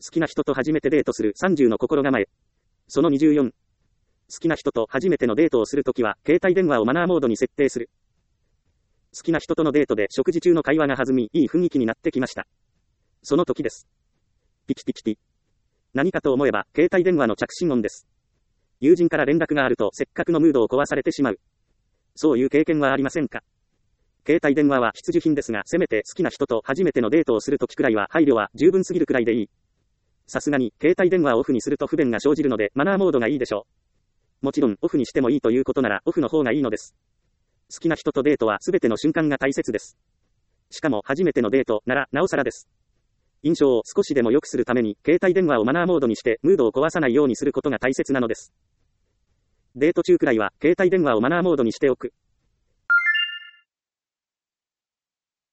好きな人と初めてデートする30の心構え。その24。好きな人と初めてのデートをするときは、携帯電話をマナーモードに設定する。好きな人とのデートで食事中の会話が弾み、いい雰囲気になってきました。その時です。ピキピキピ。何かと思えば、携帯電話の着信音です。友人から連絡があると、せっかくのムードを壊されてしまう。そういう経験はありませんか？携帯電話は必需品ですが、せめて好きな人と初めてのデートをするときくらいは配慮は十分すぎるくらいでいい。さすがに、携帯電話をオフにすると不便が生じるので、マナーモードがいいでしょう。もちろん、オフにしてもいいということなら、オフの方がいいのです。好きな人とデートはすべての瞬間が大切です。しかも、初めてのデートなら、なおさらです。印象を少しでも良くするために、携帯電話をマナーモードにして、ムードを壊さないようにすることが大切なのです。デート中くらいは、携帯電話をマナーモードにしておく。